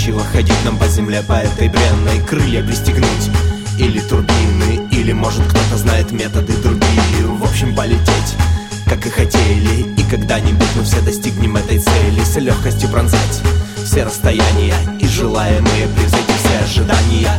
нечего ходить нам по земле, по этой бренной. Крылья пристегнуть или турбины, или может кто-то знает методы другие. В общем, полететь, как и хотели, и когда-нибудь мы все достигнем этой цели. С легкостью пронзать все расстояния и желаемые превзойти все ожидания.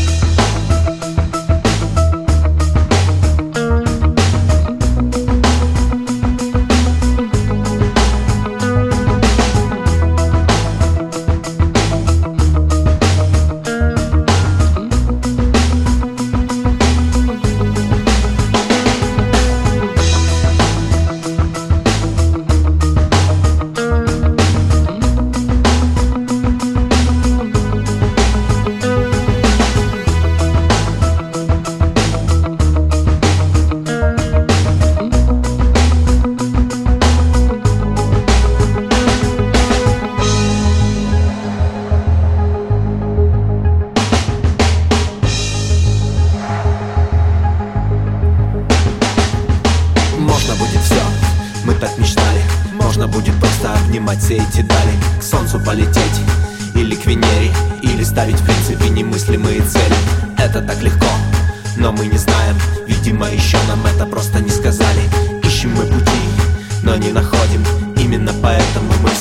Можно будет все, мы так мечтали. Можно будет просто обнимать все эти дали. К солнцу полететь, или к Венере, или ставить в принципе немыслимые цели. Это так легко, но мы не знаем. Видимо, еще нам это просто не сказали. Ищем мы пути, но не находим. Именно поэтому мы